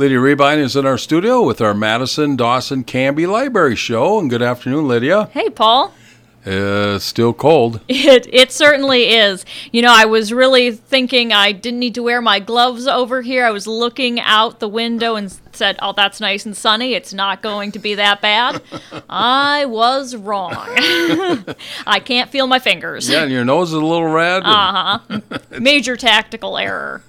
Lydia Rebine is in our studio with our Madison Dawson Canby Library Show. And good afternoon, Lydia. Hey, Paul. Still cold. It certainly is. I was really thinking I didn't need to wear my gloves over here. I was looking out the window and said, oh, that's nice and sunny. It's not going to be that bad. I was wrong. I can't feel my fingers. Yeah, and your nose is a little red. Major tactical error.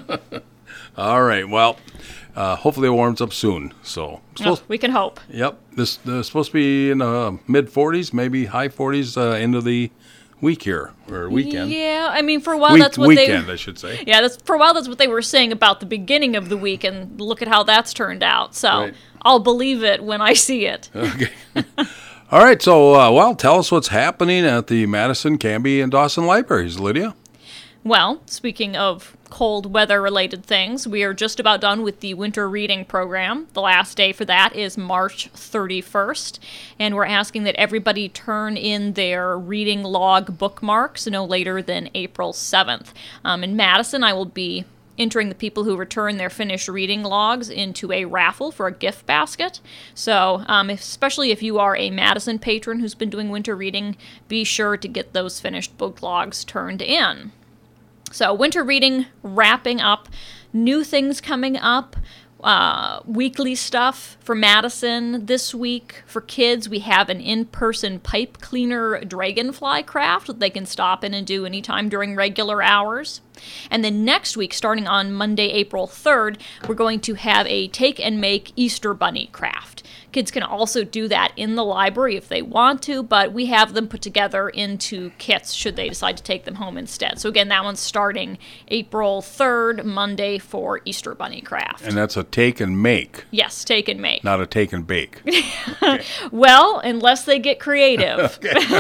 All right, well, hopefully it warms up soon. So we can hope. Yep, this is supposed to be in the mid-40s, maybe high 40s end of the week here, or weekend. Yeah, I mean, for a while that's what weekend, I should say. Yeah, for a while that's what they were saying about the beginning of the week, and look at how that's turned out. So I'll believe it when I see it. Okay. All right, so, tell us what's happening at the Madison, Canby, and Dawson Libraries, Lydia. Well, speaking of cold weather-related things, we are just about done with the winter reading program. The last day for that is March 31st, and we're asking that everybody turn in their reading log bookmarks no later than April 7th. In Madison, I will be entering the people who return their finished reading logs into a raffle for a gift basket. So, especially if you are a Madison patron who's been doing winter reading, be sure to get those finished book logs turned in. So, winter reading wrapping up, new things coming up, weekly stuff for Madison this week. For kids, we have an in-person pipe cleaner dragonfly craft that they can stop in and do anytime during regular hours. And then next week, starting on Monday, April 3rd, we're going to have a take and make Easter bunny craft. Kids can also do that in the library if they want to, but we have them put together into kits should they decide to take them home instead. So again, that one's starting April 3rd, Monday for Easter bunny craft. And that's a take and make. Yes, take and make. Not a take and bake. Okay. Well, unless they get creative.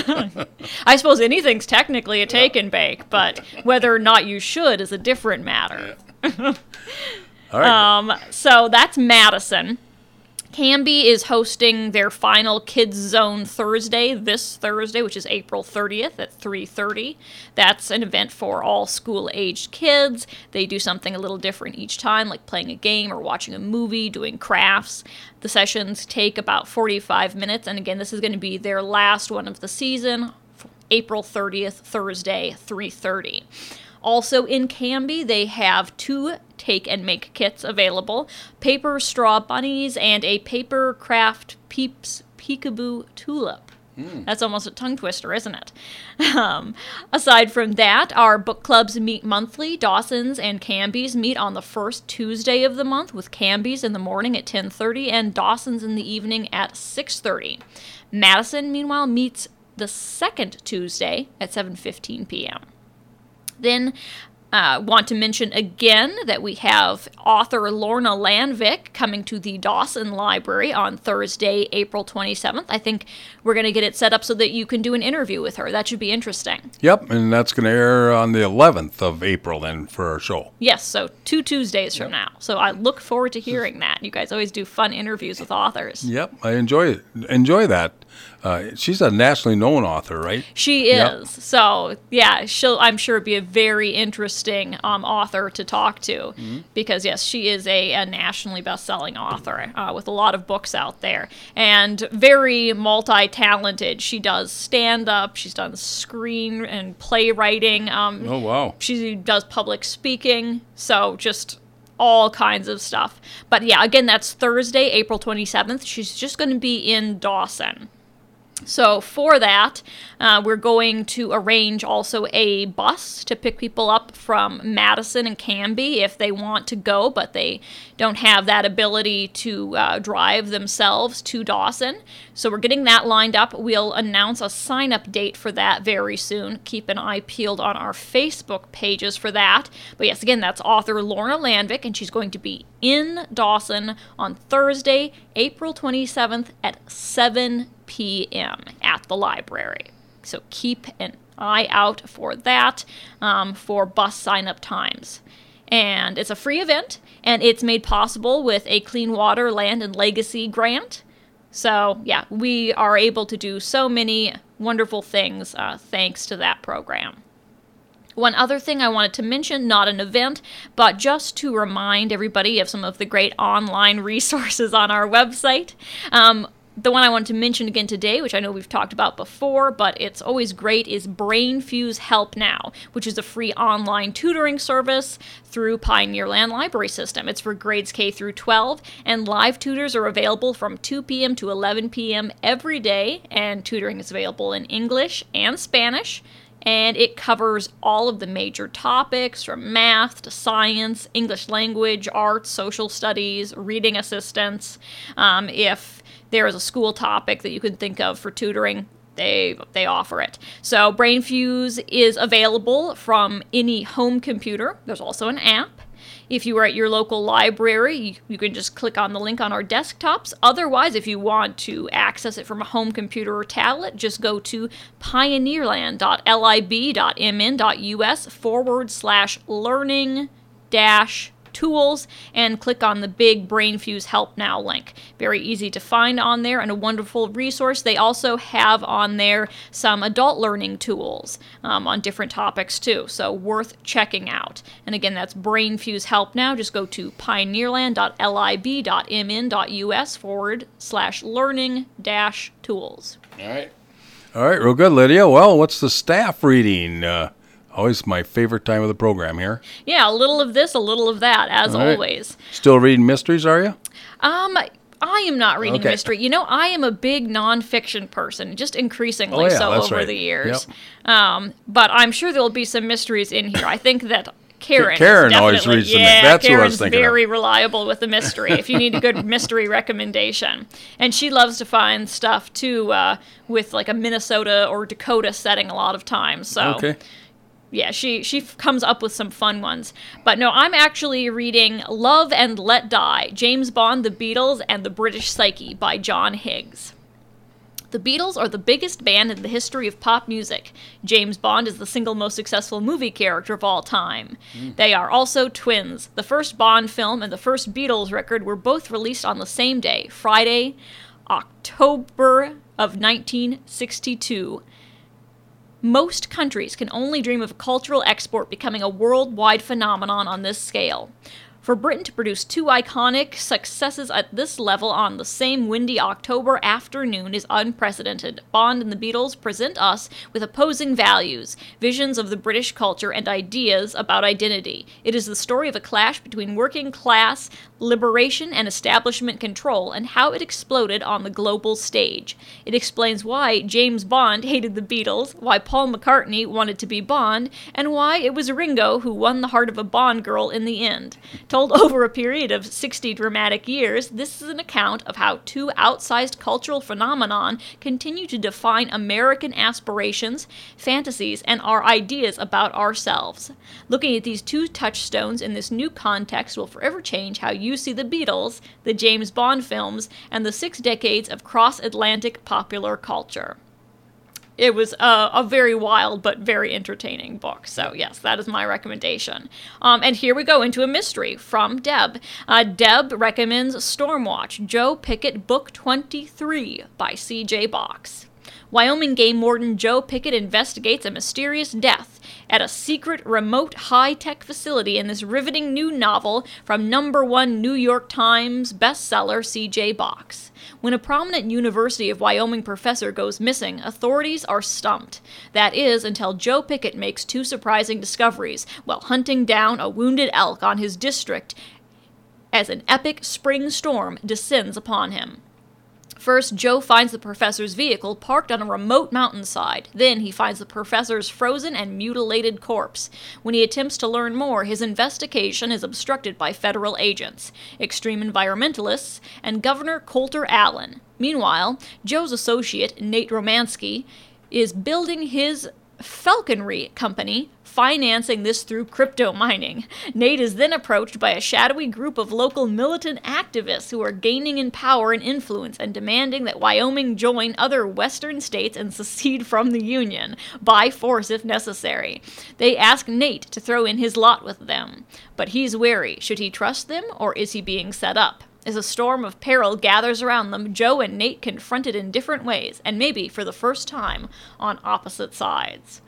I suppose anything's technically a take and bake, but whether or not you should is a different matter. All right. So that's Madison. Canby is hosting their final Kids Zone Thursday this Thursday, which is April 30th at 3:30. That's an event for all school-aged kids. They do something a little different each time, like playing a game or watching a movie, doing crafts. The sessions take about 45 minutes, and again, this is going to be their last one of the season, April 30th, Thursday, 3:30. Also in Canby, they have 2 take and make kits available, paper straw bunnies and a paper craft Peeps Peekaboo tulip. That's almost a tongue twister, isn't it? Aside from that, our book clubs meet monthly. Dawson's and Canby's meet on the first Tuesday of the month, with Canby's in the morning at 10:30 and Dawson's in the evening at 6:30. Madison, meanwhile, meets the second Tuesday at 7:15 p.m. Then, want to mention again that we have author Lorna Landvik coming to the Dawson Library on Thursday, April 27th. I think we're going to get it set up so that you can do an interview with her. That should be interesting. Yep, and that's going to air on the 11th of April then for our show. Yes, so 2 Tuesdays from now. So I look forward to hearing that. You guys always do fun interviews with authors. Yep, I enjoy that. She's a nationally known author, right? She is. Yep. So, yeah, I'm sure be a very interesting author to talk to because, yes, she is a nationally best-selling author with a lot of books out there and very multi-talented. She does stand-up. She's done screen and playwriting. Oh, wow. She does public speaking. So, just all kinds of stuff. But, yeah, again, that's Thursday, April 27th. She's just going to be in Dawson. So for that, we're going to arrange also a bus to pick people up from Madison and Canby if they want to go, but they don't have that ability to drive themselves to Dawson. So we're getting that lined up. We'll announce a sign-up date for that very soon. Keep an eye peeled on our Facebook pages for that. But yes, again, that's author Lorna Landvik, and she's going to be in Dawson on Thursday, April 27th at 7 p.m. at the library. So keep an eye out for that for bus sign-up times. And it's a free event, and it's made possible with a Clean Water, Land, and Legacy grant. So, yeah, we are able to do so many wonderful things thanks to that program. One other thing I wanted to mention, not an event, but just to remind everybody of some of the great online resources on our website. The one I wanted to mention again today, which I know we've talked about before, but it's always great, is BrainFuse Help Now, which is a free online tutoring service through Pioneerland Library System. It's for grades K through 12, and live tutors are available from 2 p.m. to 11 p.m. every day, and tutoring is available in English and Spanish. And it covers all of the major topics from math to science, English language, arts, social studies, reading assistance. If there is a school topic that you can think of for tutoring, they offer it. So BrainFuse is available from any home computer. There's also an app. If you are at your local library, you can just click on the link on our desktops. Otherwise, if you want to access it from a home computer or tablet, just go to pioneerland.lib.mn.us/learning-tools and click on the big BrainFuse Help Now link. Very easy to find on there and a wonderful resource. They also have on there some adult learning tools on different topics too, so worth checking out. And again, that's BrainFuse Help Now. Just go to pioneerland.lib.mn.us/learning-tools. All right. All right, real good, Lydia. Well, what's the staff reading? Always my favorite time of the program here. Yeah, a little of this, a little of that, as always. Still reading mysteries, are you? I am not reading mystery. You know, I am a big nonfiction person, just increasingly over the years. Yep. But I'm sure there'll be some mysteries in here. I think that Karen always reads them. That's what I was thinking. Karen's very reliable with the mystery, if you need a good mystery recommendation. And she loves to find stuff, too, with like a Minnesota or Dakota setting a lot of times. So. Okay. Yeah, she comes up with some fun ones. But no, I'm actually reading Love and Let Die, James Bond, the Beatles, and the British Psyche by John Higgs. The Beatles are the biggest band in the history of pop music. James Bond is the single most successful movie character of all time. They are also twins. The first Bond film and the first Beatles record were both released on the same day, Friday, October of 1962. Most countries can only dream of a cultural export becoming a worldwide phenomenon on this scale. For Britain to produce two iconic successes at this level on the same windy October afternoon is unprecedented. Bond and the Beatles present us with opposing values, visions of the British culture, and ideas about identity. It is the story of a clash between working class liberation and establishment control, and how it exploded on the global stage. It explains why James Bond hated the Beatles, why Paul McCartney wanted to be Bond, and why it was Ringo who won the heart of a Bond girl in the end. Told over a period of 60 dramatic years, this is an account of how two outsized cultural phenomenon continue to define American aspirations, fantasies, and our ideas about ourselves. Looking at these two touchstones in this new context will forever change how you see the Beatles, the James Bond films, and the 6 decades of cross-Atlantic popular culture. It was a very wild but very entertaining book. So, yes, that is my recommendation. And here we go into a mystery from Deb. Deb recommends Stormwatch, Joe Pickett, Book 23 by C.J. Box. Wyoming game warden Joe Pickett investigates a mysterious death at a secret, remote, high-tech facility in this riveting new novel from #1 New York Times bestseller C.J. Box. When a prominent University of Wyoming professor goes missing, authorities are stumped. That is, until Joe Pickett makes 2 surprising discoveries while hunting down a wounded elk on his district as an epic spring storm descends upon him. First, Joe finds the professor's vehicle parked on a remote mountainside. Then he finds the professor's frozen and mutilated corpse. When he attempts to learn more, his investigation is obstructed by federal agents, extreme environmentalists, and Governor Coulter Allen. Meanwhile, Joe's associate, Nate Romansky, is building his falconry company, financing this through crypto mining. Nate is then approached by a shadowy group of local militant activists who are gaining in power and influence and demanding that Wyoming join other western states and secede from the Union, by force if necessary. They ask Nate to throw in his lot with them, but he's wary. Should he trust them, or is he being set up? As a storm of peril gathers around them, Joe and Nate confront it in different ways, and maybe for the first time on opposite sides.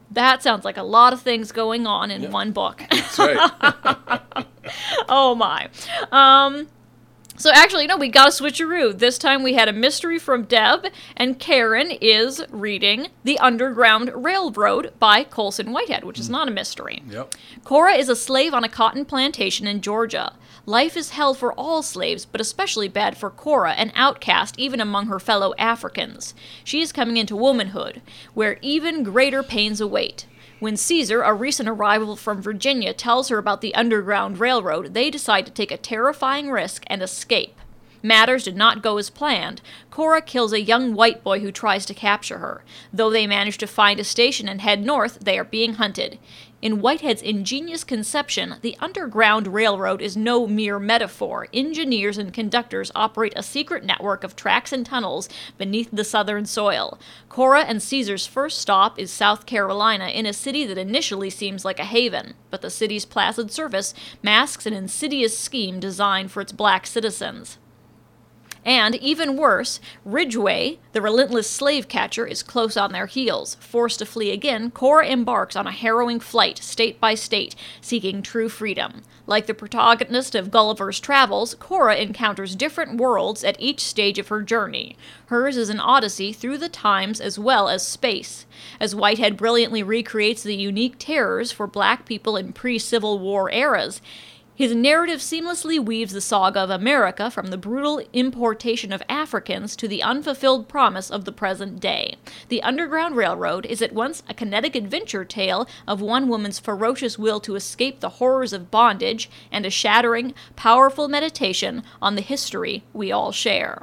That sounds like a lot of things going on in one book. That's right. Oh, my. So actually, no, we got a switcheroo. This time we had a mystery from Deb, and Karen is reading The Underground Railroad by Colson Whitehead, which is not a mystery. Yep. Cora is a slave on a cotton plantation in Georgia. Life is hell for all slaves, but especially bad for Cora, an outcast even among her fellow Africans. She is coming into womanhood, where even greater pains await. When Caesar, a recent arrival from Virginia, tells her about the Underground Railroad, they decide to take a terrifying risk and escape. Matters did not go as planned. Cora kills a young white boy who tries to capture her. Though they manage to find a station and head north, they are being hunted. In Whitehead's ingenious conception, the Underground Railroad is no mere metaphor. Engineers and conductors operate a secret network of tracks and tunnels beneath the southern soil. Cora and Caesar's first stop is South Carolina, in a city that initially seems like a haven, but the city's placid surface masks an insidious scheme designed for its black citizens. And, even worse, Ridgway, the relentless slave catcher, is close on their heels. Forced to flee again, Cora embarks on a harrowing flight, state by state, seeking true freedom. Like the protagonist of Gulliver's Travels, Cora encounters different worlds at each stage of her journey. Hers is an odyssey through the times as well as space. As Whitehead brilliantly recreates the unique terrors for black people in pre-Civil War eras, his narrative seamlessly weaves the saga of America from the brutal importation of Africans to the unfulfilled promise of the present day. The Underground Railroad is at once a kinetic adventure tale of one woman's ferocious will to escape the horrors of bondage and a shattering, powerful meditation on the history we all share.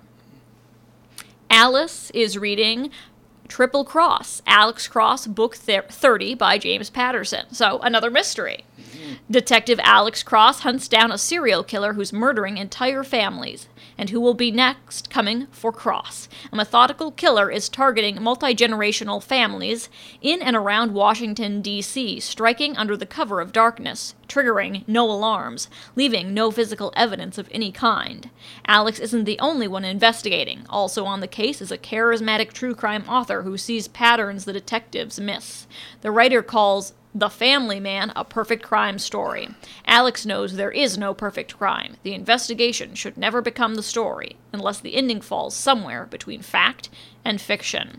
Alice is reading Triple Cross, Alex Cross, Book 30 by James Patterson. So, another mystery. Detective Alex Cross hunts down a serial killer who's murdering entire families. And who will be next coming for Cross? A methodical killer is targeting multi-generational families in and around Washington, D.C., striking under the cover of darkness, triggering no alarms, leaving no physical evidence of any kind. Alex isn't the only one investigating. Also on the case is a charismatic true crime author who sees patterns the detectives miss. The writer calls The Family Man a perfect crime story. Alex knows there is no perfect crime. The investigation should never become the story, unless the ending falls somewhere between fact and fiction.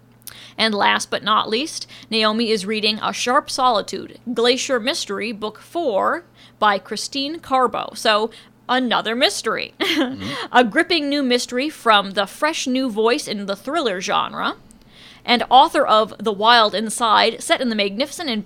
And last but not least, Naomi is reading A Sharp Solitude, Glacier Mystery, Book 4 by Christine Carbo. So, another mystery. A gripping new mystery from the fresh new voice in the thriller genre, and author of The Wild Inside, set in the magnificent and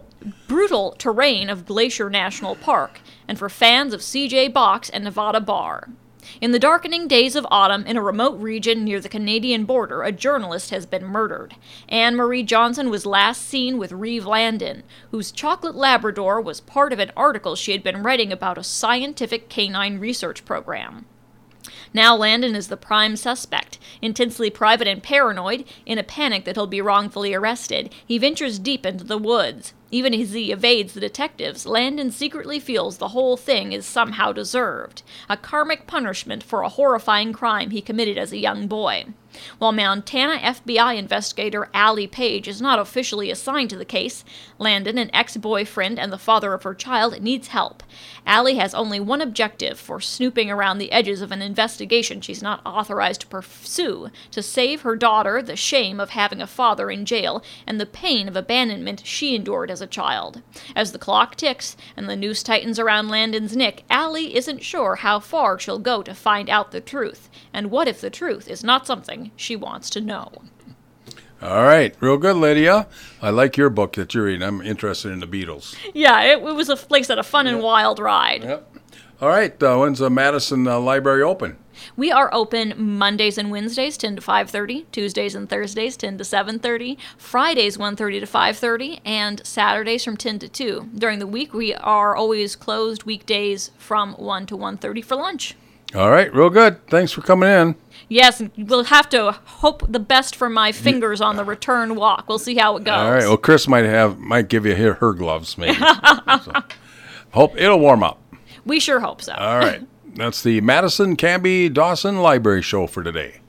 brutal terrain of Glacier National Park, and for fans of C.J. Box and Nevada Bar. In the darkening days of autumn, in a remote region near the Canadian border, a journalist has been murdered. Anne Marie Johnson was last seen with Reeve Landon, whose chocolate Labrador was part of an article she had been writing about a scientific canine research program. Now Landon is the prime suspect. Intensely private and paranoid, in a panic that he'll be wrongfully arrested, he ventures deep into the woods. Even as he evades the detectives, Landon secretly feels the whole thing is somehow deserved. A karmic punishment for a horrifying crime he committed as a young boy. While Montana FBI investigator Allie Page is not officially assigned to the case, Landon, an ex-boyfriend and the father of her child, needs help. Allie has only one objective for snooping around the edges of an investigation she's not authorized to pursue, to save her daughter the shame of having a father in jail and the pain of abandonment she endured as a child. As the clock ticks and the noose tightens around Landon's neck, Allie isn't sure how far she'll go to find out the truth. And what if the truth is not something she wants to know? All right. Real good, Lydia. I like your book that you're reading. I'm interested in the Beatles. Yeah, it was, like I said, a fun and wild ride. Yep. All right. When's the Madison Library open? We are open Mondays and Wednesdays, 10 to 5:30, Tuesdays and Thursdays, 10 to 7:30, Fridays, 1:30 to 5:30, and Saturdays from 10 to 2. During the week, we are always closed weekdays from 1 to 1:30 for lunch. All right. Real good. Thanks for coming in. Yes, we'll have to hope the best for my fingers on the return walk. We'll see how it goes. All right. Well, Chris might give you her gloves, maybe. So, hope it'll warm up. We sure hope so. All right. That's the Madison Canby Dawson Library Show for today.